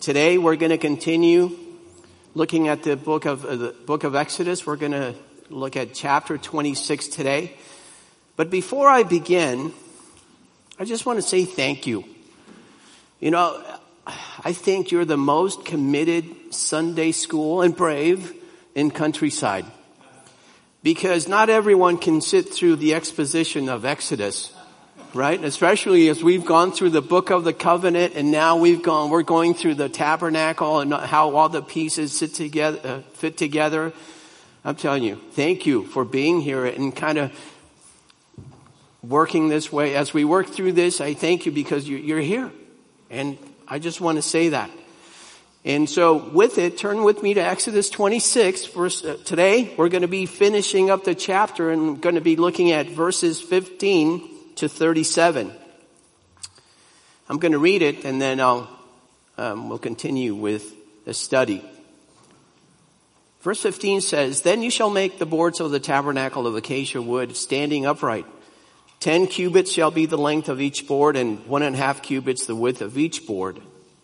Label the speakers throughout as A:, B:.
A: Today we're going to continue looking at the book of Exodus. We're going to look at chapter 26 today. But before I begin, I just want to say thank you. You know, I think you're the most committed Sunday school and brave in Countryside. Because not everyone can sit through the exposition of Exodus. Right? Especially as we've gone through the book of the covenant and now we're going through the tabernacle and how all the pieces fit together. I'm telling you, thank you for being here and kind of working this way. As we work through this, I thank you because you're here. And I just want to say that. And so with it, turn with me to Exodus 26. Today, we're going to be finishing up the chapter and going to be looking at verses 15 to 37. I'm going to read it and then we'll continue with the study. Verse 15 says, "Then you shall make the boards of the tabernacle of acacia wood standing upright. 10 cubits shall be the length of each board, and 1.5 cubits the width of each board.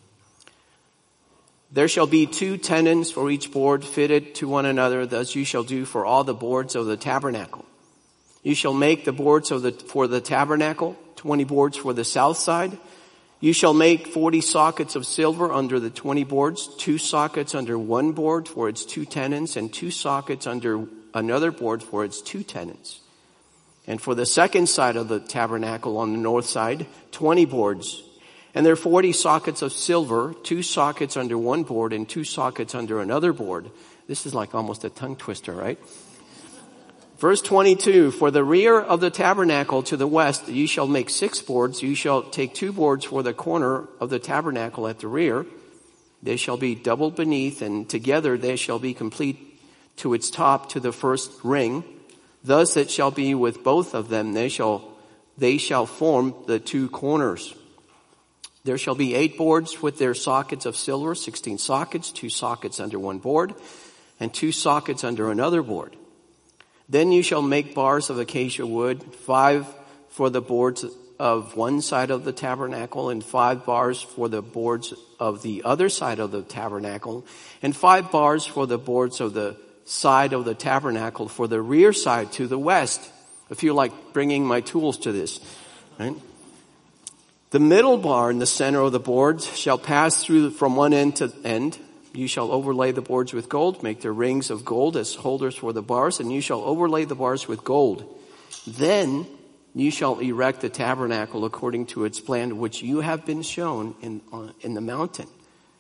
A: There shall be 2 tenons for each board fitted to one another. Thus you shall do for all the boards of the tabernacle. You shall make the boards for the tabernacle, 20 boards for the south side. You shall make 40 sockets of silver under the 20 boards, 2 sockets under one board for its 2 tenons, and 2 sockets under another board for its 2 tenons. And for the second side of the tabernacle on the north side, 20 boards. And there are 40 sockets of silver, 2 sockets under one board and 2 sockets under another board." This is like almost a tongue twister, right? Verse 22, "For the rear of the tabernacle to the west, you shall make 6 boards. You shall take 2 boards for the corner of the tabernacle at the rear. They shall be doubled beneath, and together they shall be complete to its top to the first ring. Thus it shall be with both of them. They shall form the 2 corners. There shall be 8 boards with their sockets of silver, 16 sockets, 2 sockets under one board, and 2 sockets under another board. Then you shall make bars of acacia wood, 5 for the boards of one side of the tabernacle, and 5 bars for the boards of the other side of the tabernacle, and 5 bars for the boards of the side of the tabernacle for the rear side to the west." I feel like bringing my tools to this, right? "The middle bar in the center of the boards shall pass through from one end to end. You shall overlay the boards with gold, make their rings of gold as holders for the bars, and you shall overlay the bars with gold. Then you shall erect the tabernacle according to its plan, which you have been shown in the mountain."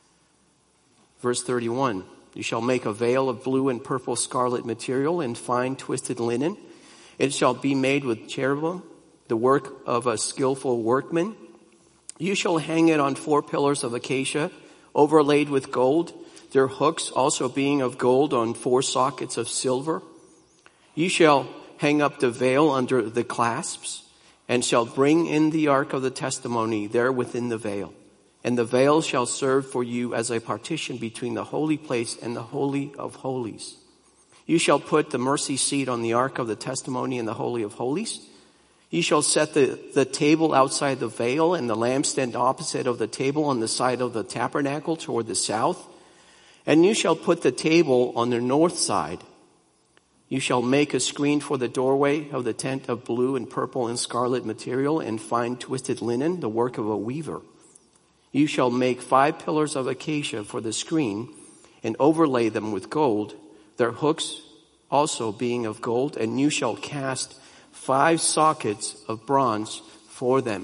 A: Verse 31, "You shall make a veil of blue and purple scarlet material and fine twisted linen. It shall be made with cherubim, the work of a skillful workman. You shall hang it on 4 pillars of acacia, overlaid with gold, their hooks also being of gold on 4 sockets of silver. You shall hang up the veil under the clasps, and shall bring in the ark of the testimony there within the veil. And the veil shall serve for you as a partition between the holy place and the holy of holies. You shall put the mercy seat on the ark of the testimony in the holy of holies. You shall set the table outside the veil and the lampstand opposite of the table on the side of the tabernacle toward the south. And you shall put the table on the north side. You shall make a screen for the doorway of the tent of blue and purple and scarlet material and fine twisted linen, the work of a weaver. You shall make 5 pillars of acacia for the screen and overlay them with gold, their hooks also being of gold, and you shall cast 5 sockets of bronze for them."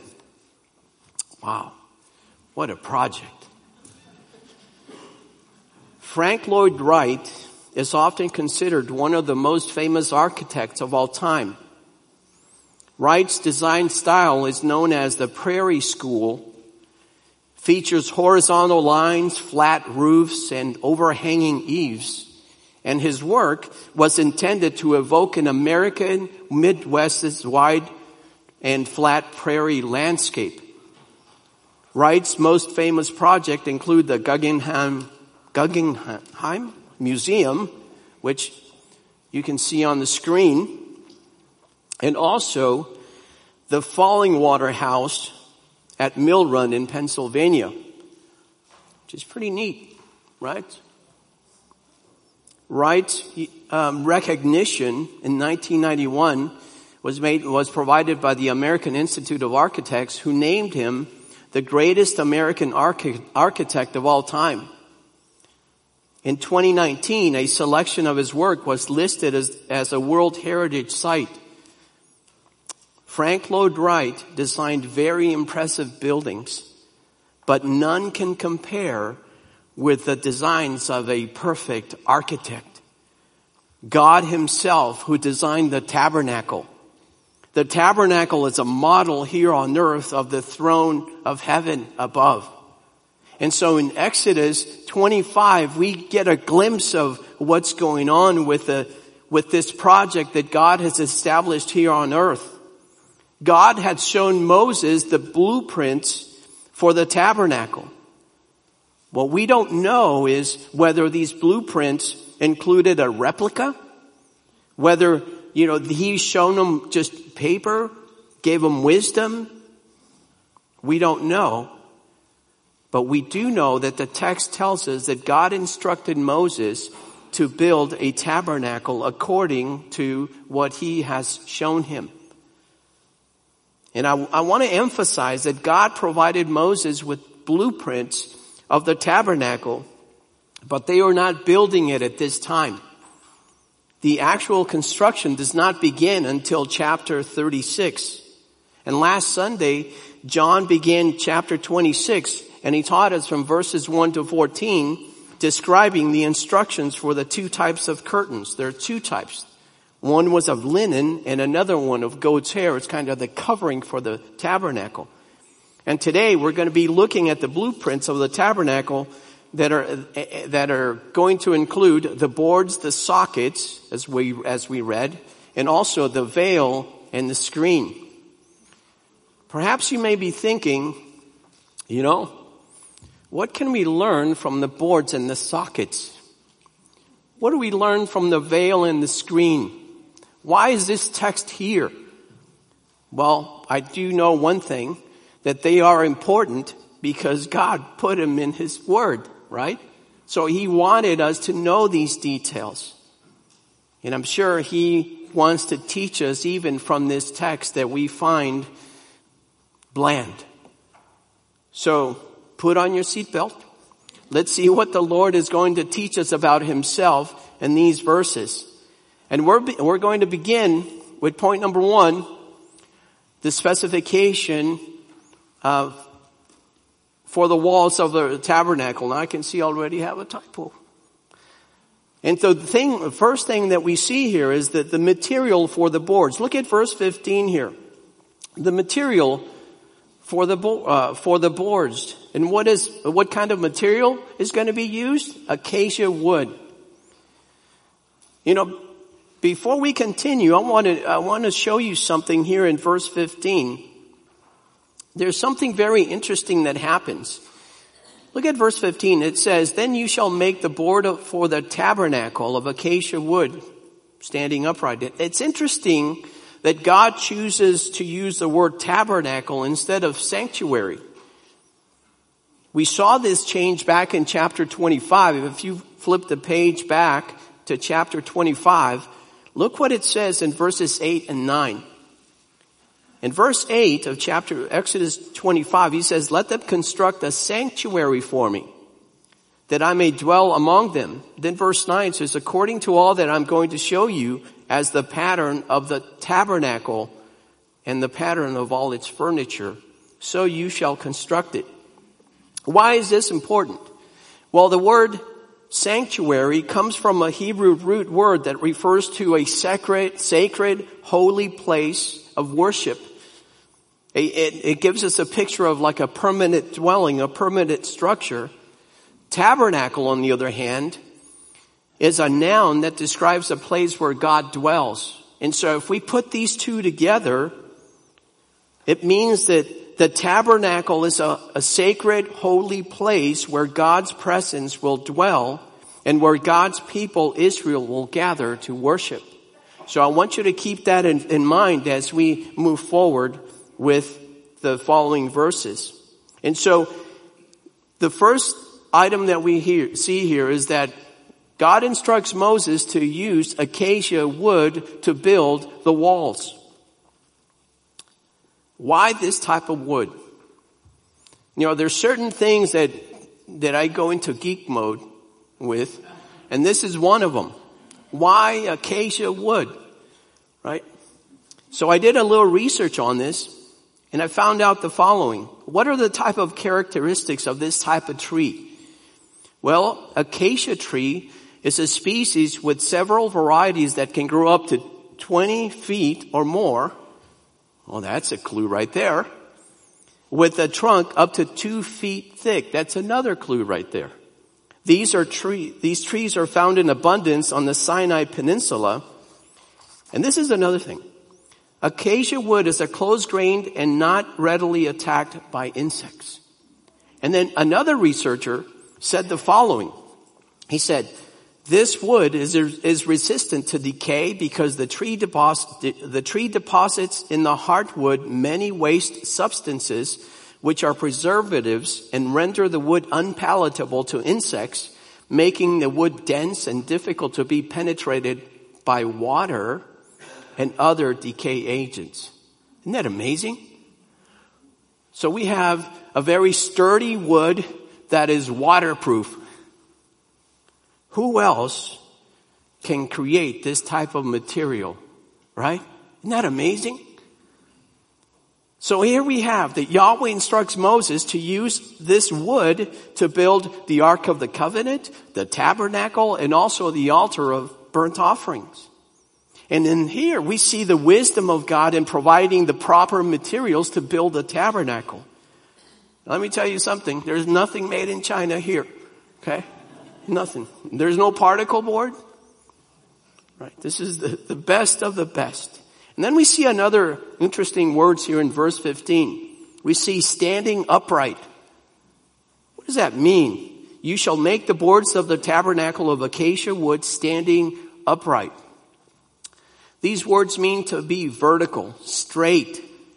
A: Wow, what a project. Frank Lloyd Wright is often considered one of the most famous architects of all time. Wright's design style is known as the Prairie School, features horizontal lines, flat roofs, and overhanging eaves. And his work was intended to evoke an American Midwest's wide and flat prairie landscape. Wright's most famous project include the Guggenheim Museum, which you can see on the screen, and also the Fallingwater House at Mill Run in Pennsylvania. which is pretty neat, right? Wright's recognition in 1991 was provided by the American Institute of Architects, who named him the greatest American architect of all time. In 2019, a selection of his work was listed as a World Heritage Site. Frank Lloyd Wright designed very impressive buildings, but none can compare with the designs of a perfect architect. God himself, who designed the tabernacle. The tabernacle is a model here on earth of the throne of heaven above. And so in Exodus 25, we get a glimpse of what's going on with this project that God has established here on earth. God had shown Moses the blueprints for the tabernacle. What we don't know is whether these blueprints included a replica, whether, he's shown them just paper, gave them wisdom. We don't know. But we do know that the text tells us that God instructed Moses to build a tabernacle according to what he has shown him. And I want to emphasize that God provided Moses with blueprints of the tabernacle, but they are not building it at this time. The actual construction does not begin until chapter 36. And last Sunday, John began chapter 26, and he taught us from verses 1 to 14, describing the instructions for the two types of curtains. There are two types. One was of linen and another one of goat's hair. It's kind of the covering for the tabernacle. And today we're going to be looking at the blueprints of the tabernacle that are going to include the boards, the sockets, as we read, and also the veil and the screen. Perhaps you may be thinking, what can we learn from the boards and the sockets? What do we learn from the veil and the screen? Why is this text here? Well, I do know one thing, that they are important because God put them in his word, right? So he wanted us to know these details. And I'm sure he wants to teach us even from this text that we find bland. So put on your seatbelt. Let's see what the Lord is going to teach us about himself in these verses. And we're going to begin with point number 1, the specification for the walls of the tabernacle. Now I can see already have a typo. And so the first thing that we see here is that the material for the boards. Look at verse 15 here. The material for the boards. And what kind of material is going to be used? Acacia wood. Before we continue, I want to show you something here in verse 15. There's something very interesting that happens. Look at verse 15. It says, "Then you shall make the board for the tabernacle of acacia wood, standing upright." It's interesting that God chooses to use the word tabernacle instead of sanctuary. We saw this change back in chapter 25. If you flip the page back to chapter 25, look what it says in verses 8 and 9. In verse 8 of chapter Exodus 25, he says, "Let them construct a sanctuary for me, that I may dwell among them." Then verse 9 says, "According to all that I'm going to show you as the pattern of the tabernacle and the pattern of all its furniture, so you shall construct it." Why is this important? Well, the word sanctuary comes from a Hebrew root word that refers to a sacred, holy place of worship. It gives us a picture of like a permanent dwelling, a permanent structure. Tabernacle, on the other hand, is a noun that describes a place where God dwells. And so if we put these two together, it means that the tabernacle is a sacred, holy place where God's presence will dwell and where God's people, Israel, will gather to worship. So I want you to keep that in mind as we move forward with the following verses. And so the first item that we see here is that God instructs Moses to use acacia wood to build the walls. Why this type of wood? You know, there's certain things that I go into geek mode with, and this is one of them. Why acacia wood? Right? So I did a little research on this, and I found out the following. What are the type of characteristics of this type of tree? Well, acacia tree is a species with several varieties that can grow up to 20 feet or more. Well, that's a clue right there. With a trunk up to 2 feet thick. That's another clue right there. These trees are found in abundance on the Sinai Peninsula. And this is another thing. Acacia wood is a close-grained and not readily attacked by insects. And then another researcher said the following. He said, this wood is resistant to decay because the tree deposits in the heartwood many waste substances which are preservatives and render the wood unpalatable to insects, making the wood dense and difficult to be penetrated by water and other decay agents. Isn't that amazing? So we have a very sturdy wood that is waterproof. Who else can create this type of material, right? Isn't that amazing? So here we have that Yahweh instructs Moses to use this wood to build the Ark of the Covenant, the tabernacle, and also the altar of burnt offerings. And in here we see the wisdom of God in providing the proper materials to build the tabernacle. Let me tell you something. There's nothing made in China here. Okay? Nothing. There's no particle board. Right. This is the best of the best. And then we see another interesting words here in verse 15. We see standing upright. What does that mean? You shall make the boards of the tabernacle of acacia wood standing upright. These words mean to be vertical, straight.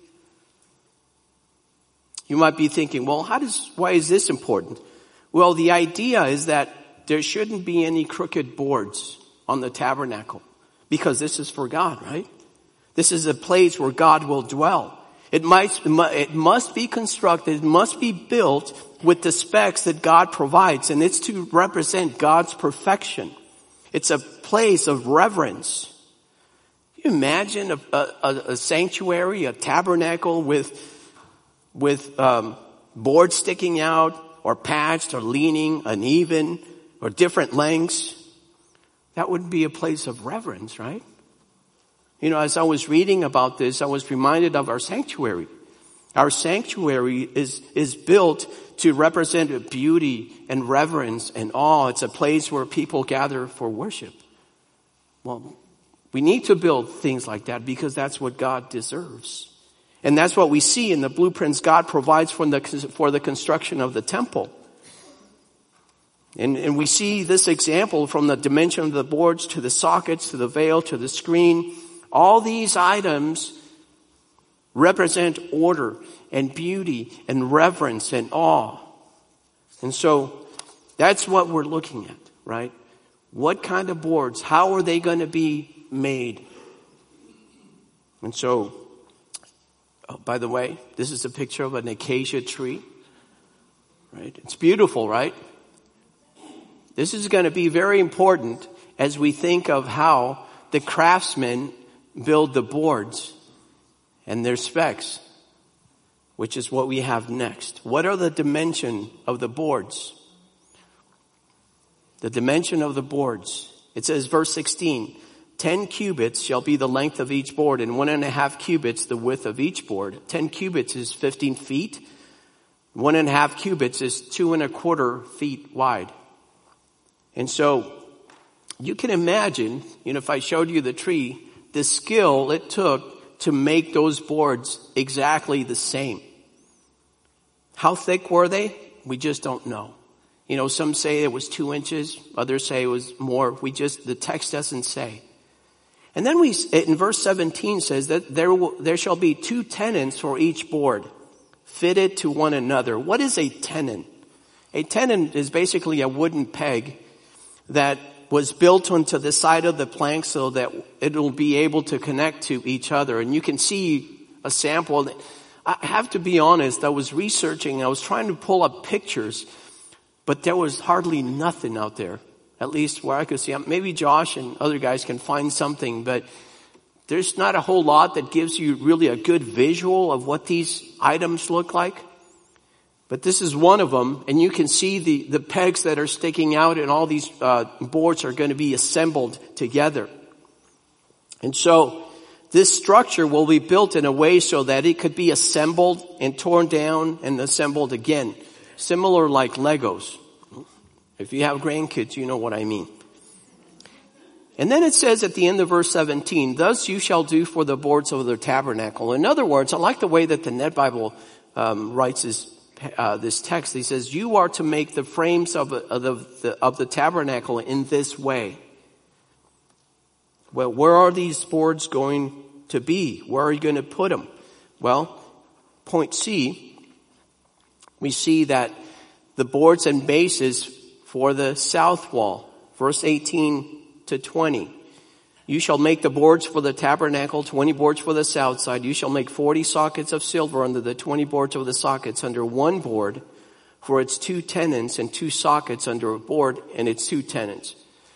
A: You might be thinking, well, why is this important? Well, the idea is that there shouldn't be any crooked boards on the tabernacle because this is for God, right? This is a place where God will dwell. It must be constructed, it must be built with the specs that God provides, and it's to represent God's perfection. It's a place of reverence. Can you imagine a sanctuary, a tabernacle with boards sticking out or patched or leaning uneven or different lengths? That would be a place of reverence, right? You know, as I was reading about this, I was reminded of our sanctuary. Our sanctuary is built to represent beauty and reverence and awe. It's a place where people gather for worship. Well, we need to build things like that because that's what God deserves. And that's what we see in the blueprints God provides for the construction of the temple. And we see this example from the dimension of the boards to the sockets, to the veil, to the screen. All these items represent order and beauty and reverence and awe. And so that's what we're looking at, right? What kind of boards? How are they going to be made? And so, by the way, this is a picture of an acacia tree, right? It's beautiful, right? This is going to be very important as we think of how the craftsmen build the boards and their specs, which is what we have next. What are the dimension of the boards? The dimension of the boards. It says, verse 16, 10 cubits shall be the length of each board, and 1.5 cubits the width of each board. 10 cubits is 15 feet. 1.5 cubits is 2.25 feet wide. And so you can imagine, if I showed you the tree, the skill it took to make those boards exactly the same. How thick were they? We just don't know. Some say it was 2 inches. Others say it was more. The text doesn't say. And then in verse 17 says that there shall be 2 tenons for each board, fitted to one another. What is a tenon? A tenon is basically a wooden peg that was built onto the side of the plank so that it'll be able to connect to each other. And you can see a sample. I have to be honest, I was researching, I was trying to pull up pictures, but there was hardly nothing out there, at least where I could see. Maybe Josh and other guys can find something, but there's not a whole lot that gives you really a good visual of what these items look like. But this is one of them, and you can see the pegs that are sticking out, and all these boards are going to be assembled together. And so this structure will be built in a way so that it could be assembled and torn down and assembled again. Similar like Legos. If you have grandkids, you know what I mean. And then it says at the end of verse 17, thus you shall do for the boards of the tabernacle. In other words, I like the way that the Net Bible writes this text. He says, you are to make the frames of the tabernacle in this way. Well, where are these boards going to be? Where are you going to put them? Well, point C, we see that the boards and bases for the south wall, verse 18 to 20. You shall make the boards for the tabernacle, 20 boards for the south side. You shall make 40 sockets of silver under the 20 boards of the sockets under one board for its 2 tenons, and 2 sockets under a board and its 2 tenons.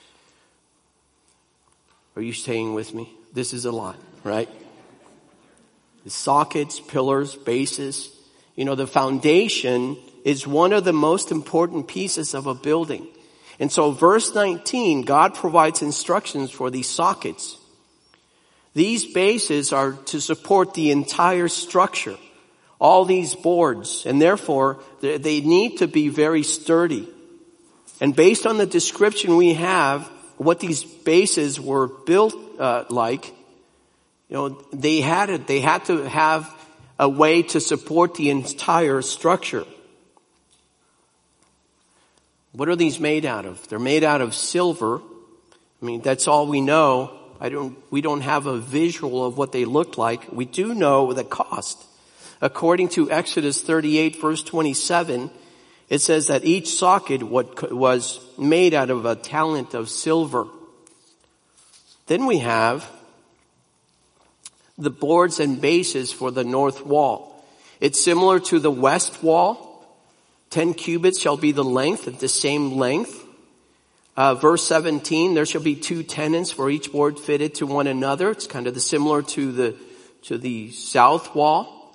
A: Are you staying with me? This is a lot, right? The sockets, pillars, bases. You know, the foundation is one of the most important pieces of a building. And so verse 19, God provides instructions for these sockets. These bases are to support the entire structure, all these boards, and therefore they need to be very sturdy. And based on the description we have, what these bases were built like, you know, they had to have a way to support the entire structure. What are these made out of? They're made out of silver. I mean, that's all we know. We don't have a visual of what they looked like. We do know the cost. According to Exodus 38 verse 27, it says that each socket was made out of a talent of silver. Then we have the boards and bases for the north wall. It's similar to the west wall. 10 cubits shall be the length, at the same length. Verse 17, there shall be 2 tenons for each board fitted to one another. It's kind of similar to the south wall.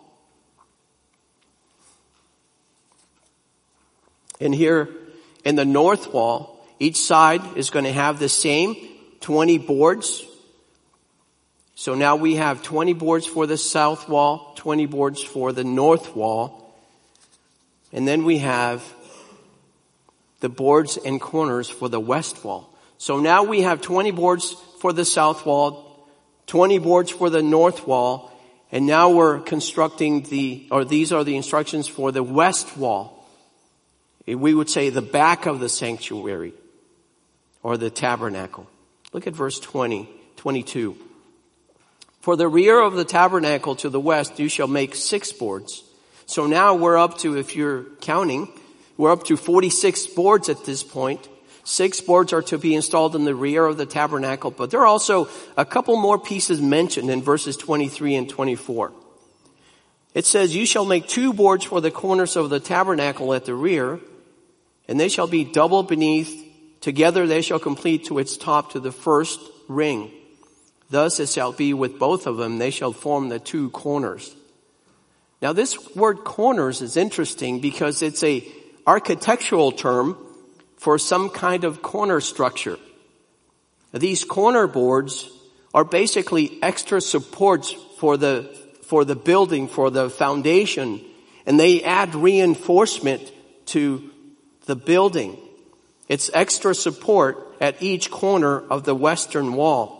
A: And here in the north wall, each side is going to have the same 20 boards. So now we have 20 boards for the south wall, 20 boards for the north wall. And then we have the boards and corners for the west wall. So now we have 20 boards for the south wall, 20 boards for the north wall, and now we're constructing these are the instructions for the west wall. We would say the back of the sanctuary or the tabernacle. Look at verse 22. For the rear of the tabernacle to the west, you shall make 6 boards. So now we're up to, if you're counting, we're up to 46 boards at this point. 6 boards are to be installed in the rear of the tabernacle, but there are also a couple more pieces mentioned in verses 23 and 24. It says, you shall make 2 boards for the corners of the tabernacle at the rear, and they shall be double beneath. Together they shall complete to its top to the first ring. Thus it shall be with both of them. They shall form the 2 corners. Now this word corners is interesting because it's a architectural term for some kind of corner structure. These corner boards are basically extra supports for the building, for the foundation, and they add reinforcement to the building. It's extra support at each corner of the western wall.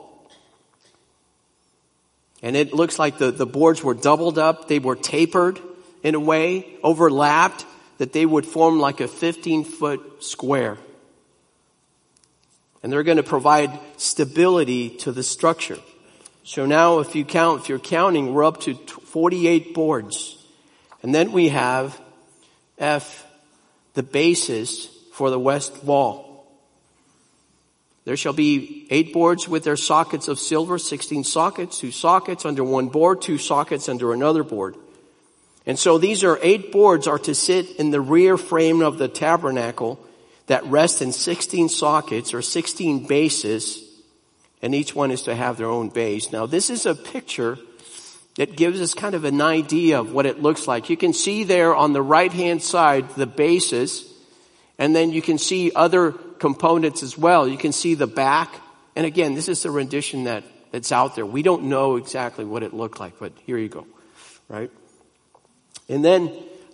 A: And it looks like the boards were doubled up. They were tapered in a way, overlapped, that they would form like a 15-foot square. And they're going to provide stability to the structure. So now if you're counting, we're up to 48 boards. And then we have F, the bases for the west wall. There shall be 8 boards with their sockets of silver, 16 sockets, 2 sockets under one board, 2 sockets under another board. And so these 8 boards are to sit in the rear frame of the tabernacle that rest in 16 sockets or 16 bases, and each one is to have their own base. Now this is a picture that gives us kind of an idea of what it looks like. You can see there on the right-hand side the bases, and then you can see other components as well. You can see the back. And again, this is a rendition that's out there. We don't know exactly what it looked like, but here you go, right? And then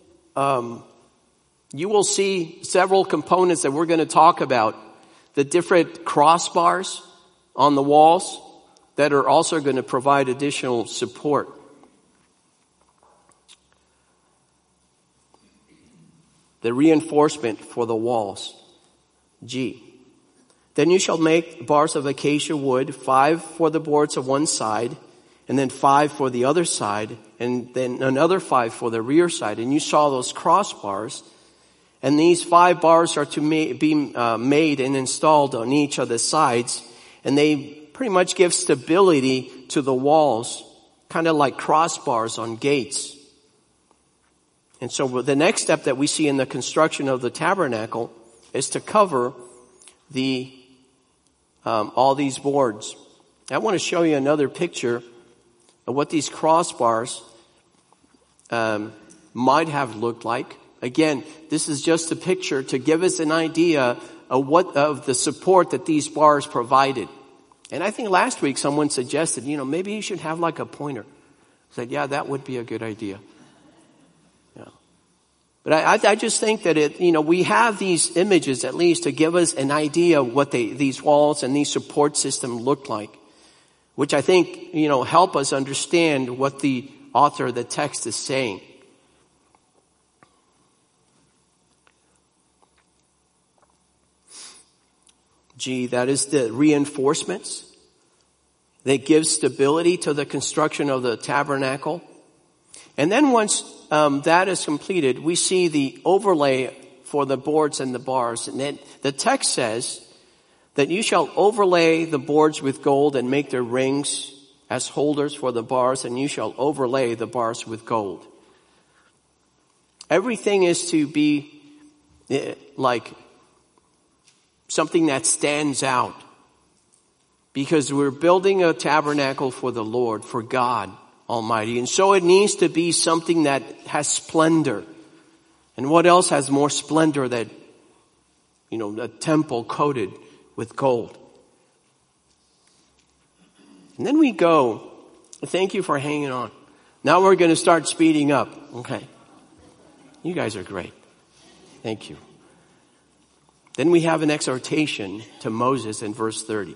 A: you will see several components that we're going to talk about. The different crossbars on the walls that are also going to provide additional support. The reinforcement for the walls. G. Then you shall make bars of acacia wood, 5 for the boards of one side, and then 5 for the other side, and then another 5 for the rear side. And you saw those crossbars. And these 5 bars are to be made and installed on each of the sides. And they pretty much give stability to the walls, kind of like crossbars on gates. And so the next step that we see in the construction of the tabernacle is to cover all these boards. I want to show you another picture of what these crossbars might have looked like. Again, this is just a picture to give us an idea of the support that these bars provided. And I think last week someone suggested, maybe you should have like a pointer. I said, yeah, that would be a good idea. Yeah. But I just think that we have these images at least to give us an idea of what these walls and these support systems look like, which I think, help us understand what the author of the text is saying. G, that is the reinforcements that give stability to the construction of the tabernacle. And then once that is completed, we see the overlay for the boards and the bars. And then the text says that you shall overlay the boards with gold and make their rings as holders for the bars, and you shall overlay the bars with gold. Everything is to be like something that stands out, because we're building a tabernacle for the Lord, for God Almighty. And so it needs to be something that has splendor. And what else has more splendor than, a temple coated with gold? And then we go, thank you for hanging on. Now we're going to start speeding up. Okay. You guys are great. Thank you. Then we have an exhortation to Moses in verse 30.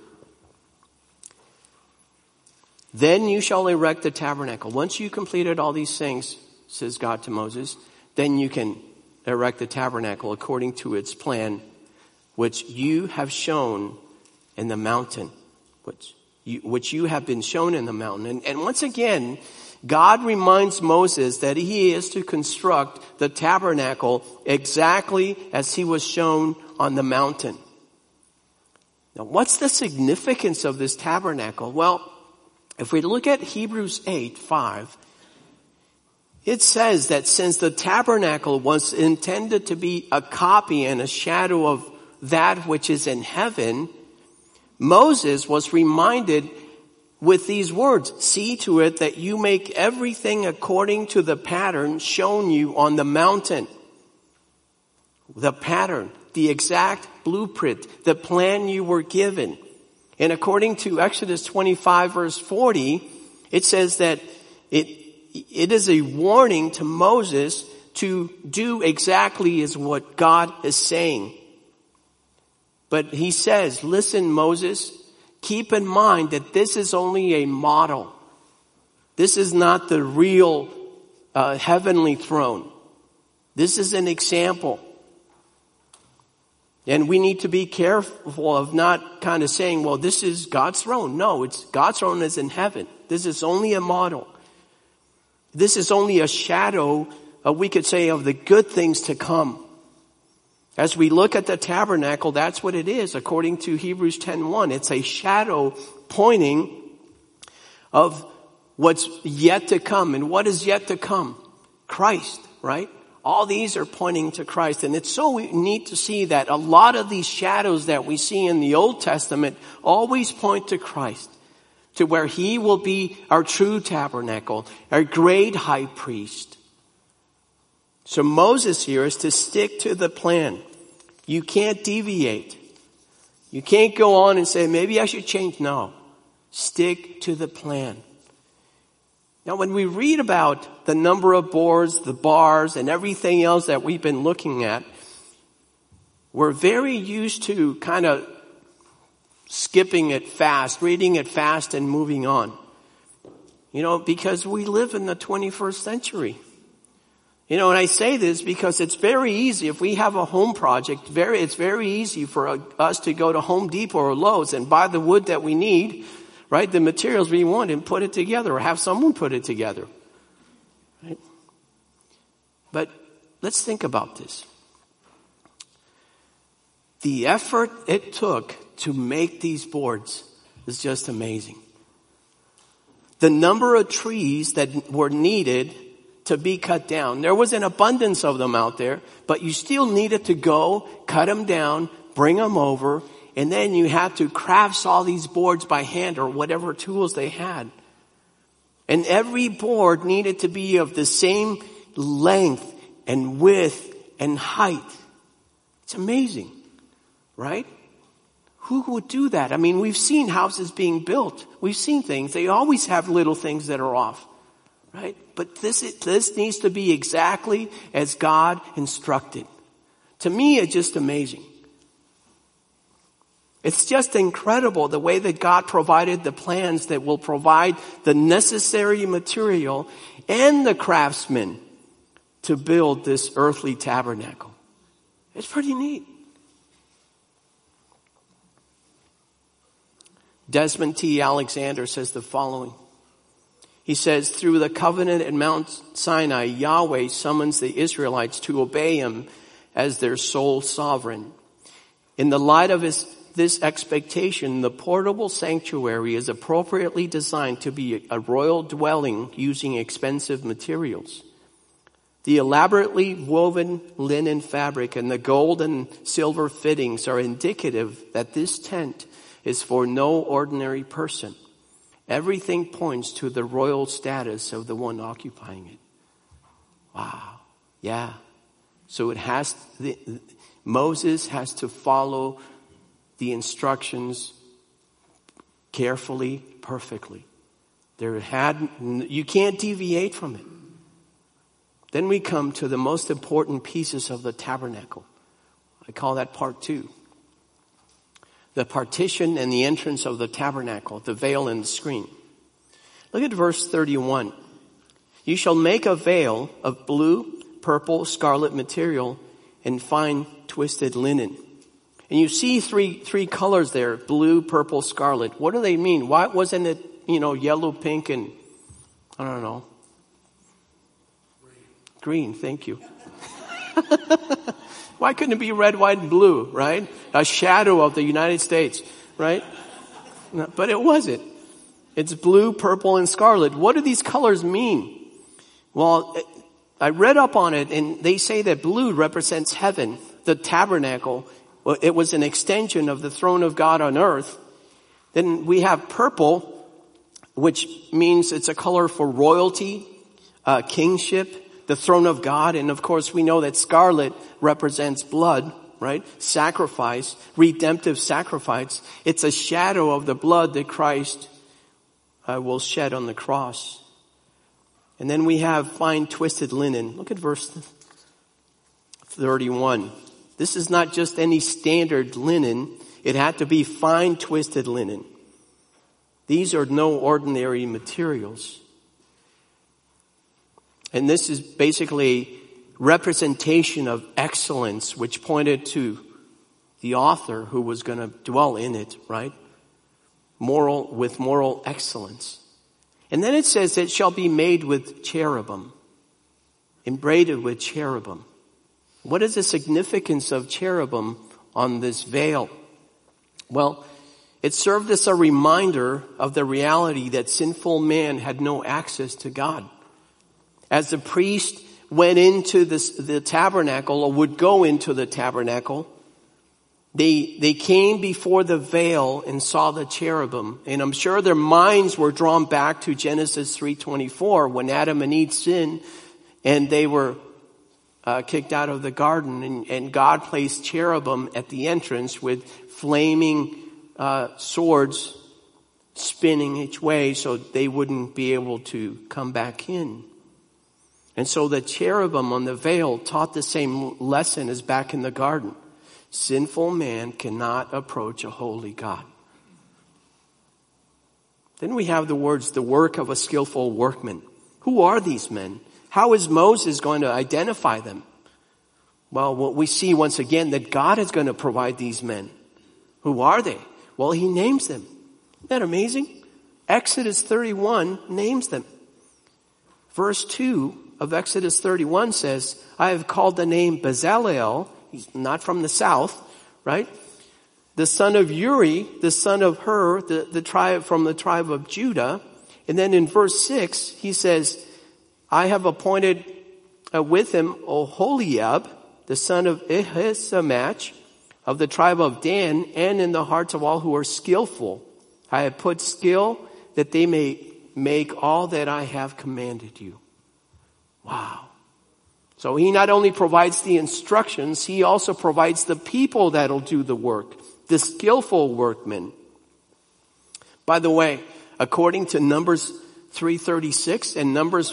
A: Then you shall erect the tabernacle. Once you completed all these things, says God to Moses, then you can erect the tabernacle according to its plan, which you have shown in the mountain, which you have been shown in the mountain. And once again, God reminds Moses that he is to construct the tabernacle exactly as he was shown on the mountain. Now, what's the significance of this tabernacle? Well, if we look at Hebrews 8:5, it says that since the tabernacle was intended to be a copy and a shadow of that which is in heaven, Moses was reminded with these words, see to it that you make everything according to the pattern shown you on the mountain. The pattern, the exact blueprint, the plan you were given. And according to Exodus 25 verse 40, it says that it is a warning to Moses to do exactly as what God is saying. But he says, listen, Moses, keep in mind that this is only a model. This is not the real heavenly throne. This is an example. And we need to be careful of not kind of saying, well, this is God's throne. No, it's God's throne is in heaven. This is only a model. This is only a shadow, we could say, of the good things to come. As we look at the tabernacle, that's what it is. According to Hebrews 10:1, it's a shadow pointing of what's yet to come. And what is yet to come? Christ, right? All these are pointing to Christ. And it's so neat to see that a lot of these shadows that we see in the Old Testament always point to Christ, to where he will be our true tabernacle, our great high priest. So Moses here is to stick to the plan. You can't deviate. You can't go on and say, maybe I should change. No. Stick to the plan. Now, when we read about the number of boards, the bars, and everything else that we've been looking at, we're very used to kind of skipping it fast, reading it fast, and moving on. Because we live in the 21st century. And I say this because it's very easy. If we have a home project, it's very easy for us to go to Home Depot or Lowe's and buy the wood that we need, right? The materials we want, and put it together, or have someone put it together. Right? But let's think about this. The effort it took to make these boards is just amazing. The number of trees that were needed to be cut down. There was an abundance of them out there, but you still needed to go, cut them down, bring them over, and then you had to craft all these boards by hand or whatever tools they had. And every board needed to be of the same length and width and height. It's amazing, right? Who would do that? I mean, we've seen houses being built. We've seen things. They always have little things that are off, right? But this needs to be exactly as God instructed. To me, it's just amazing. It's just incredible the way that God provided the plans that will provide the necessary material and the craftsmen to build this earthly tabernacle. It's pretty neat. Desmond T. Alexander says the following. He says, through the covenant at Mount Sinai, Yahweh summons the Israelites to obey him as their sole sovereign. In the light of this expectation, the portable sanctuary is appropriately designed to be a royal dwelling using expensive materials. The elaborately woven linen fabric and the gold and silver fittings are indicative that this tent is for no ordinary person. Everything points to the royal status of the one occupying it. Wow. Yeah. So Moses has to follow the instructions carefully, perfectly. You can't deviate from it. Then we come to the most important pieces of the tabernacle. I call that part 2. The partition and the entrance of the tabernacle, the veil and the screen. Look at verse 31. You shall make a veil of blue, purple, scarlet material and fine twisted linen. And you see three colors there, blue, purple, scarlet. What do they mean? Why wasn't it, yellow, pink, and I don't know. Green, thank you. Why couldn't it be red, white, and blue, right? A shadow of the United States, right? No, but it wasn't. It's blue, purple, and scarlet. What do these colors mean? Well, I read up on it, and they say that blue represents heaven, the tabernacle. Well, it was an extension of the throne of God on earth. Then we have purple, which means it's a color for royalty, kingship, the throne of God. And of course, we know that scarlet represents blood, right? Sacrifice, redemptive sacrifice. It's a shadow of the blood that Christ will shed on the cross. And then we have fine twisted linen. Look at verse 31. This is not just any standard linen. It had to be fine twisted linen. These are no ordinary materials. And this is basically representation of excellence, which pointed to the author who was going to dwell in it, right? With moral excellence. And then it says it shall be made with cherubim, embroidered with cherubim. What is the significance of cherubim on this veil? Well, it served as a reminder of the reality that sinful man had no access to God. As the priest went into the tabernacle, or would go into the tabernacle, they came before the veil and saw the cherubim. And I'm sure their minds were drawn back to Genesis 3:24 when Adam and Eve sinned and they were kicked out of the garden. And God placed cherubim at the entrance with flaming swords spinning each way so they wouldn't be able to come back in. And so the cherubim on the veil taught the same lesson as back in the garden. Sinful man cannot approach a holy God. Then we have the words, the work of a skillful workman. Who are these men? How is Moses going to identify them? Well, what we see once again that God is going to provide these men. Who are they? Well, he names them. Isn't that amazing? Exodus 31 names them. Verse 2 of Exodus 31 says, I have called the name Bezalel. He's not from the south, right? The son of Uri, the son of Hur, the tribe from the tribe of Judah. And then in verse 6, he says, I have appointed with him Oholiab, the son of Ahisamach, of the tribe of Dan, and in the hearts of all who are skillful. I have put skill that they may make all that I have commanded you. Wow. So he not only provides the instructions, he also provides the people that'll do the work, the skillful workmen. By the way, according to Numbers 3:36 and Numbers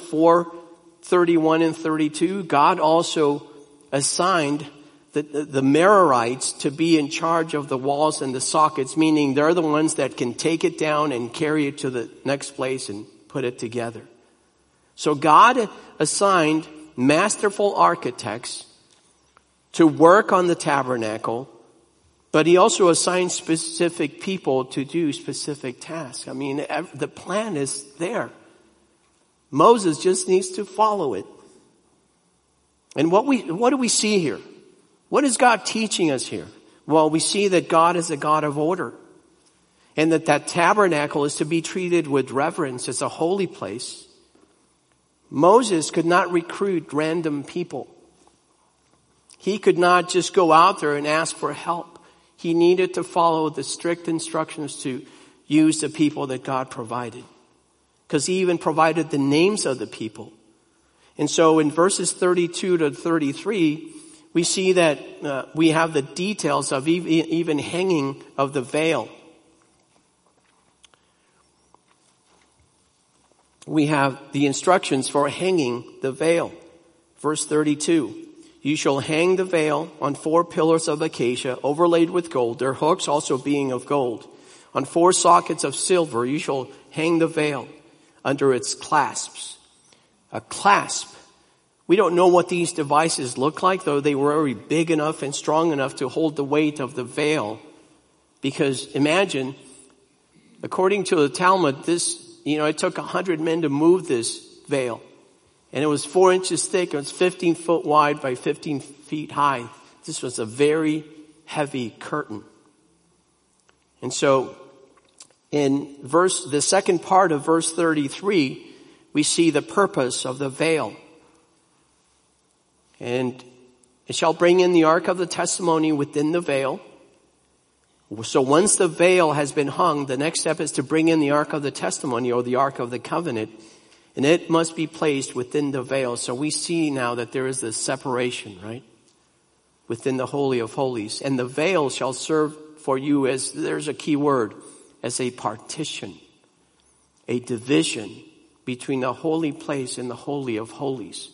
A: 4:31 and 32, God also assigned the Merarites to be in charge of the walls and the sockets, meaning they're the ones that can take it down and carry it to the next place and put it together. So God assigned masterful architects to work on the tabernacle, but he also assigned specific people to do specific tasks. I mean, the plan is there. Moses just needs to follow it. And what do we see here? What is God teaching us here? Well, we see that God is a God of order, and that tabernacle is to be treated with reverence as a holy place. Moses could not recruit random people. He could not just go out there and ask for help. He needed to follow the strict instructions to use the people that God provided, because he even provided the names of the people. And so in verses 32 to 33, we see that we have the details of even hanging of the veil. We have the instructions for hanging the veil. Verse 32, you shall hang the veil on 4 pillars of acacia overlaid with gold, their hooks also being of gold. On 4 sockets of silver you shall hang the veil under its clasps. A clasp. We don't know what these devices look like, though they were already big enough and strong enough to hold the weight of the veil. Because imagine, according to the Talmud, it took 100 men to move this veil. And it was 4 inches thick. It was 15 foot wide by 15 feet high. This was a very heavy curtain. And so in the second part of verse 33, we see the purpose of the veil. And it shall bring in the ark of the testimony within the veil. So once the veil has been hung, the next step is to bring in the ark of the testimony, or the ark of the covenant, and it must be placed within the veil. So we see now that there is this separation, right, within the Holy of Holies. And the veil shall serve for you as, there's a key word, as a partition, a division between the holy place and the Holy of Holies.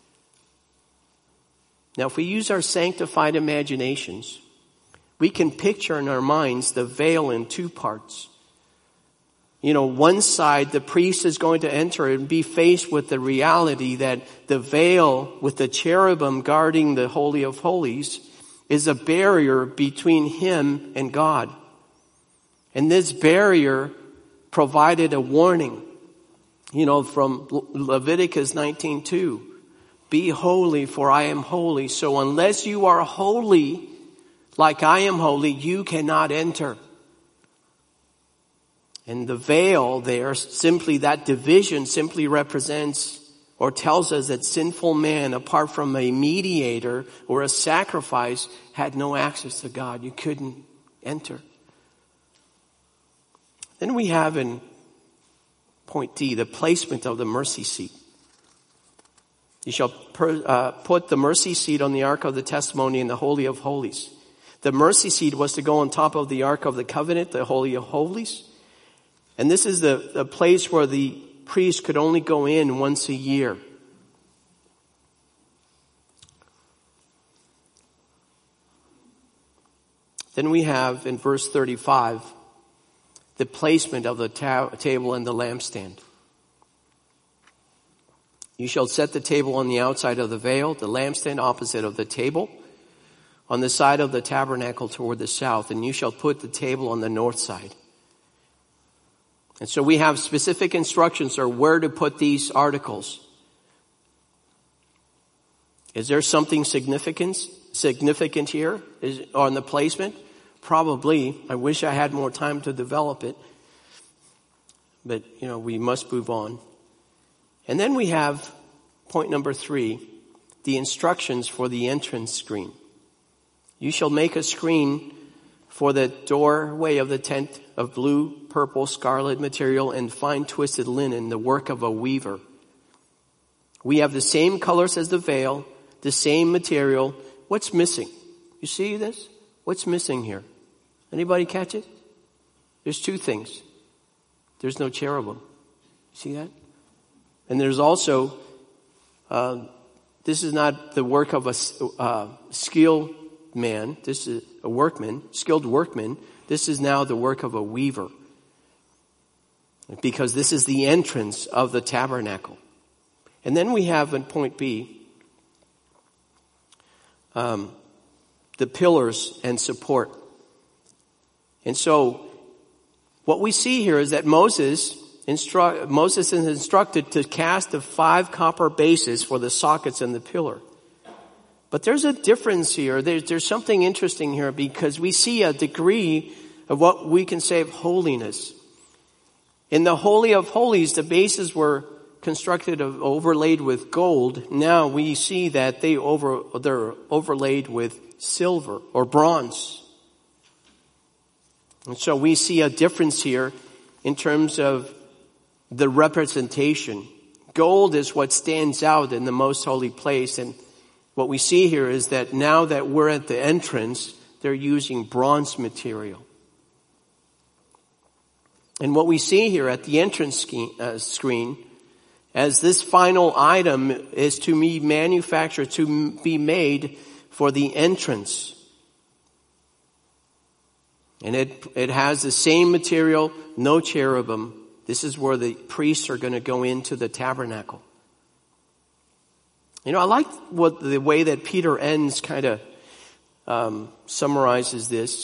A: Now, if we use our sanctified imaginations, we can picture in our minds the veil in 2 parts. One side, the priest is going to enter and be faced with the reality that the veil with the cherubim guarding the Holy of Holies is a barrier between him and God. And this barrier provided a warning, from Leviticus 19:2. Be holy, for I am holy. So unless you are holy, like I am holy, you cannot enter. And the veil there, simply that division simply represents or tells us that sinful man, apart from a mediator or a sacrifice, had no access to God. You couldn't enter. Then we have in point D, the placement of the mercy seat. You shall put the mercy seat on the ark of the testimony in the Holy of Holies. The mercy seat was to go on top of the ark of the covenant, the Holy of Holies. And this is the place where the priest could only go in once a year. Then we have in verse 35, the placement of the table and the lampstand. You shall set the table on the outside of the veil, the lampstand opposite of the table, on the side of the tabernacle toward the south, and you shall put the table on the north side. And so we have specific instructions on where to put these articles. Is there something significant here on the placement? Probably. I wish I had more time to develop it. But, we must move on. And then we have point number 3, the instructions for the entrance screen. You shall make a screen for the doorway of the tent of blue, purple, scarlet material and fine twisted linen, the work of a weaver. We have the same colors as the veil, the same material. What's missing? You see this? What's missing here? Anybody catch it? There's 2 things. There's no cherubim. See that? And there's also, this is not the work of a skilled man. This is a workman, skilled workman. This is now the work of a weaver. Because this is the entrance of the tabernacle. And then we have in point B, the pillars and support. And so, what we see here is that Moses is instructed to cast the 5 copper bases for the sockets and the pillar. But there's a difference here. There's something interesting here because we see a degree of what we can say of holiness. In the Holy of Holies, the bases were constructed overlaid with gold. Now we see that they're overlaid with silver or bronze. And so we see a difference here in terms of the representation. Gold is what stands out in the most holy place. And what we see here is that now that we're at the entrance, they're using bronze material. And what we see here at the entrance screen, as this final item is to be manufactured, to be made for the entrance. And it has the same material, no cherubim. This is where the priests are going to go into the tabernacle. I like the way that Peter Enns kind of summarizes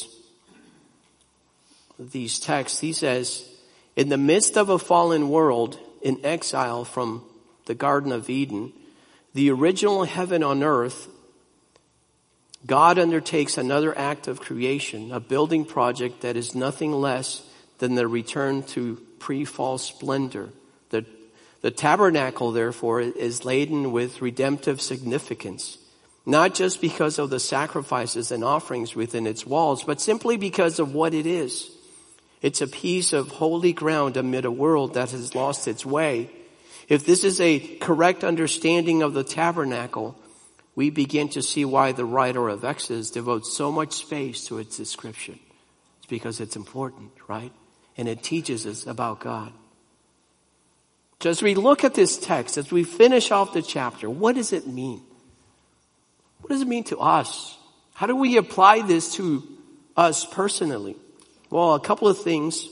A: these texts. He says, in the midst of a fallen world in exile from the Garden of Eden, the original heaven on earth, God undertakes another act of creation, a building project that is nothing less than the return to pre-fall splendor. The tabernacle, therefore, is laden with redemptive significance, not just because of the sacrifices and offerings within its walls, but simply because of what it is. It's a piece of holy ground amid a world that has lost its way. If this is a correct understanding of the tabernacle, we begin to see why the writer of Exodus devotes so much space to its description. It's because it's important, right? And it teaches us about God. So as we look at this text, as we finish off the chapter, what does it mean? What does it mean to us? How do we apply this to us personally? Well, a couple of things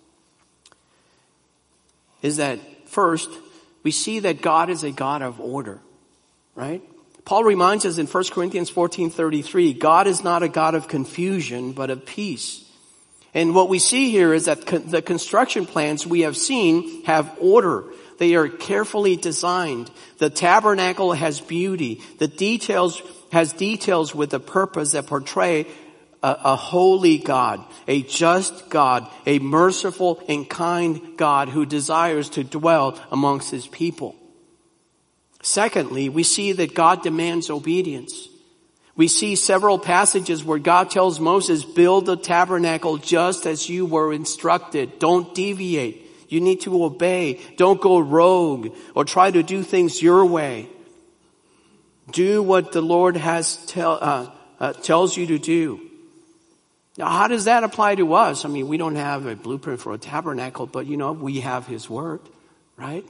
A: is that first, we see that God is a God of order, right? Paul reminds us in 1 Corinthians 14:33, God is not a God of confusion, but of peace. And what we see here is that the construction plans we have seen have order. They are carefully designed. The tabernacle has beauty. Has details with a purpose that portray a holy God, a just God, a merciful and kind God who desires to dwell amongst his people. Secondly, we see that God demands obedience. We see several passages where God tells Moses, build the tabernacle just as you were instructed. Don't deviate. You need to obey. Don't go rogue or try to do things your way. Do what the Lord tells you to do. Now, how does that apply to us? I mean, we don't have a blueprint for a tabernacle, but we have his word, right?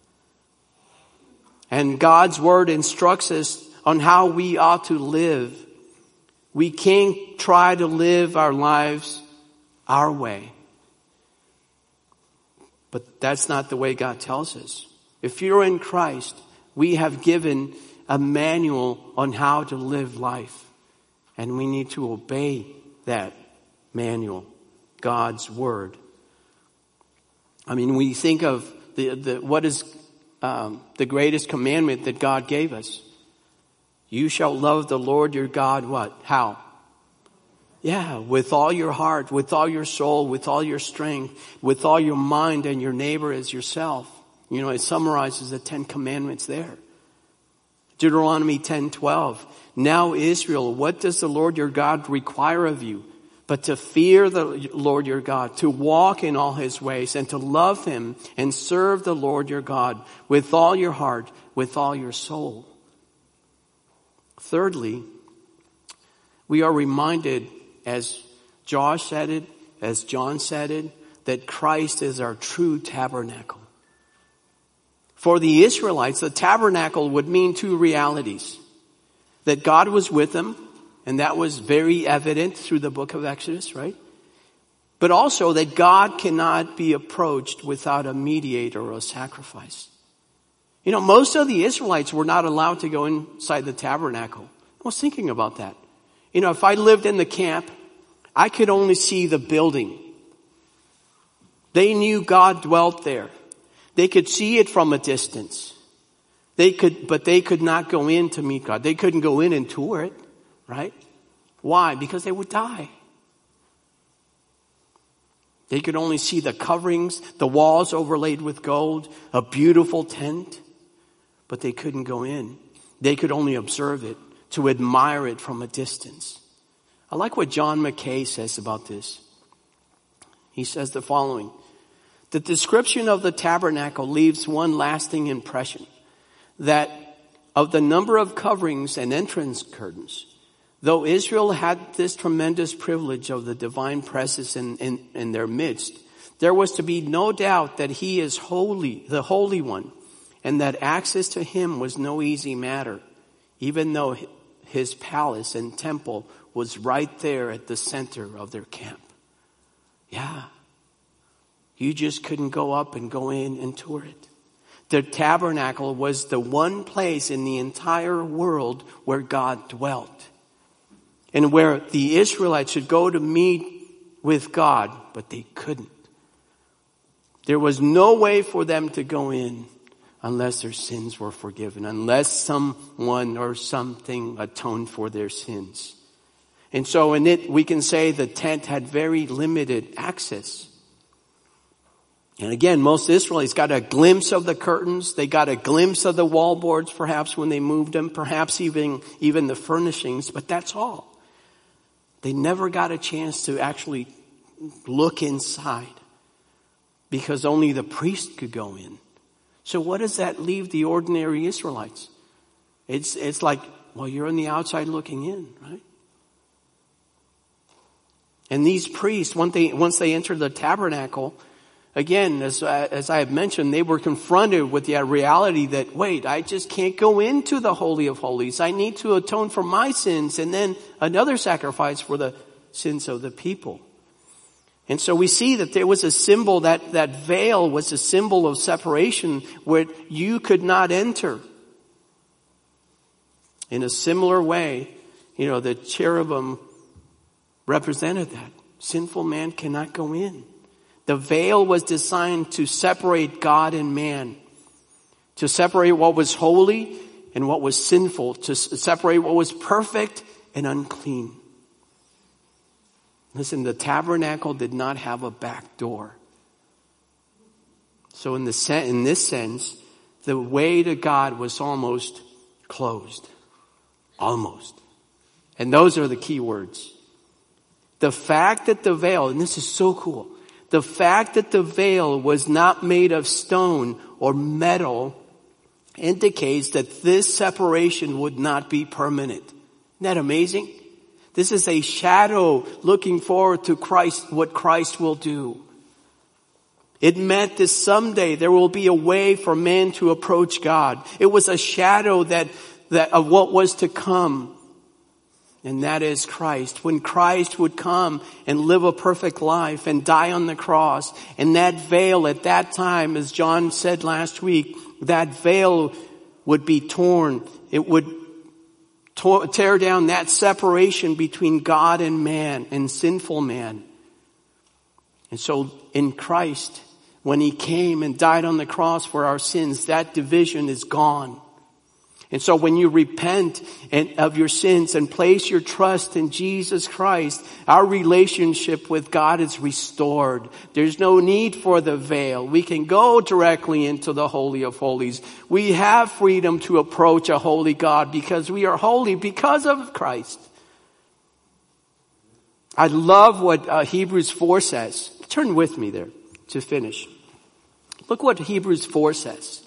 A: And God's word instructs us on how we ought to live. We can't try to live our lives our way. But that's not the way God tells us. If you're in Christ, we have given a manual on how to live life. And we need to obey that manual, God's word. I mean, we think of what is the greatest commandment that God gave us. You shall love the Lord your God, what? How? Yeah, with all your heart, with all your soul, with all your strength, with all your mind, and your neighbor as yourself. It summarizes the 10 commandments there. Deuteronomy 10:12. Now Israel, what does the Lord your God require of you? But to fear the Lord your God, to walk in all his ways, and to love him and serve the Lord your God with all your heart, with all your soul. Thirdly, we are reminded, as Josh said it, as John said it, that Christ is our true tabernacle. For the Israelites, the tabernacle would mean two realities. That God was with them, and that was very evident through the book of Exodus, right? But also that God cannot be approached without a mediator or a sacrifice. Most of the Israelites were not allowed to go inside the tabernacle. I was thinking about that. If I lived in the camp, I could only see the building. They knew God dwelt there. They could see it from a distance. But they could not go in to meet God. They couldn't go in and tour it, right? Why? Because they would die. They could only see the coverings, the walls overlaid with gold, a beautiful tent, but they couldn't go in. They could only observe it, to admire it from a distance. I like what John Mackay says about this. He says the following: the description of the tabernacle leaves one lasting impression, that of the number of coverings and entrance curtains, though Israel had this tremendous privilege of the divine presence in their midst, there was to be no doubt that he is holy, the Holy One, and that access to him was no easy matter, even though his palace and temple was right there at the center of their camp. Yeah. You just couldn't go up and go in and tour it. The tabernacle was the one place in the entire world where God dwelt, and where the Israelites should go to meet with God, but they couldn't. There was no way for them to go in unless their sins were forgiven, unless someone or something atoned for their sins. And so in it, we can say the tent had very limited access. And again, most Israelites got a glimpse of the curtains. They got a glimpse of the wall boards, perhaps when they moved them, perhaps even the furnishings, but that's all. They never got a chance to actually look inside, because only the priest could go in. So what does that leave the ordinary Israelites? It's like, well, you're on the outside looking in, right? And these priests, once they entered the tabernacle, again, as I have mentioned, they were confronted with the reality that, wait, I just can't go into the Holy of Holies. I need to atone for my sins, and then another sacrifice for the sins of the people. And so we see that there was a symbol, that veil was a symbol of separation where you could not enter. In a similar way, the cherubim represented that. Sinful man cannot go in. The veil was designed to separate God and man. to separate what was holy and what was sinful, to separate what was perfect and unclean. Listen, the tabernacle did not have a back door. So in this sense, the way to God was almost closed. Almost. And those are the key words. The fact that the veil, and this is so cool, the fact that the veil was not made of stone or metal indicates that this separation would not be permanent. Isn't that amazing? This is a shadow looking forward to Christ, what Christ will do. It meant that someday there will be a way for man to approach God. It was a shadow that of what was to come. And that is Christ. When Christ would come and live a perfect life and die on the cross, and that veil at that time, as John said last week, that veil would be torn. It would tear down that separation between God and man and sinful man. And so in Christ, when he came and died on the cross for our sins, that division is gone. And so when you repent of your sins and place your trust in Jesus Christ, our relationship with God is restored. There's no need for the veil. We can go directly into the Holy of Holies. We have freedom to approach a holy God because we are holy because of Christ. I love what Hebrews 4 says. Turn with me there to finish. Look what Hebrews 4 says.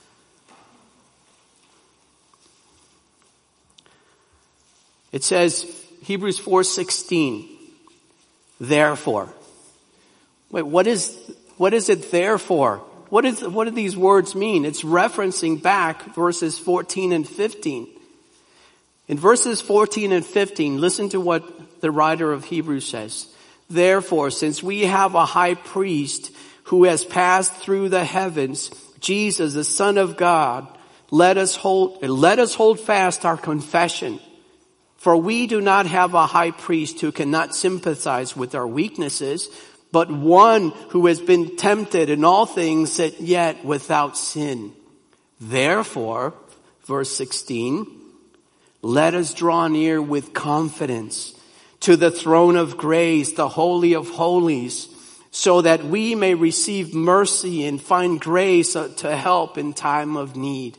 A: It says, Hebrews 4:16, therefore. Wait, what is it therefore? What do these words mean? It's referencing back verses 14 and 15. In verses 14 and 15, listen to what the writer of Hebrews says. Therefore, since we have a high priest who has passed through the heavens, Jesus, the Son of God, let us hold fast our confession. For we do not have a high priest who cannot sympathize with our weaknesses, but one who has been tempted in all things, yet without sin. Therefore, verse 16, let us draw near with confidence to the throne of grace, the Holy of Holies, so that we may receive mercy and find grace to help in time of need.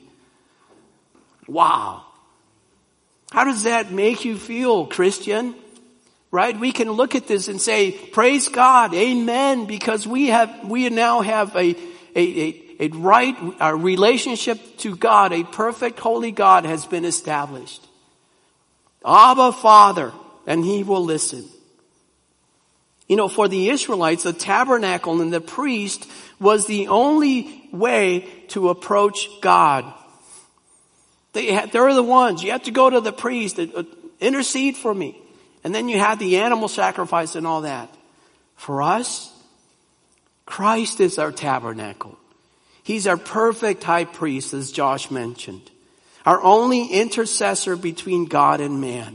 A: Wow. How does that make you feel, Christian? Right? We can look at this and say, praise God, amen, because we now have a relationship to God, a perfect holy God has been established. Abba, Father, and he will listen. You know, for the Israelites, the tabernacle and the priest was the only way to approach God. They're the ones. You have to go to the priest, intercede for me. And then you have the animal sacrifice and all that. For us, Christ is our tabernacle. He's our perfect high priest, as Josh mentioned. Our only intercessor between God and man.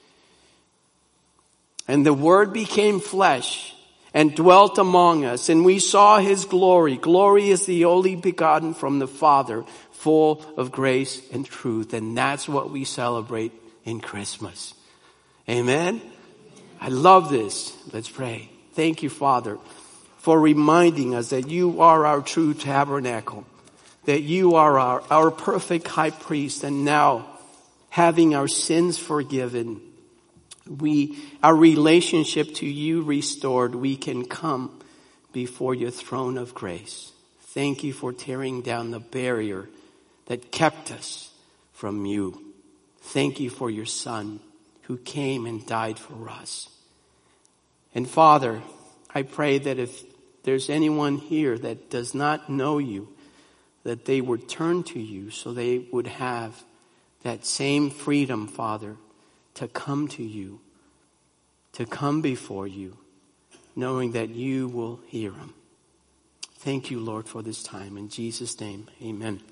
A: And the Word became flesh and dwelt among us, and we saw his glory. Glory is the only begotten from the Father, full of grace and truth. And that's what we celebrate in Christmas. Amen? I love this. Let's pray. Thank you, Father, for reminding us that you are our true tabernacle, that you are our perfect high priest, and now having our sins forgiven, our relationship to you restored, we can come before your throne of grace. Thank you for tearing down the barrier that kept us from you. Thank you for your Son who came and died for us. And Father, I pray that if there's anyone here that does not know you, that they would turn to you so they would have that same freedom, Father, to come to you, to come before you, knowing that you will hear them. Thank you, Lord, for this time. In Jesus' name, amen.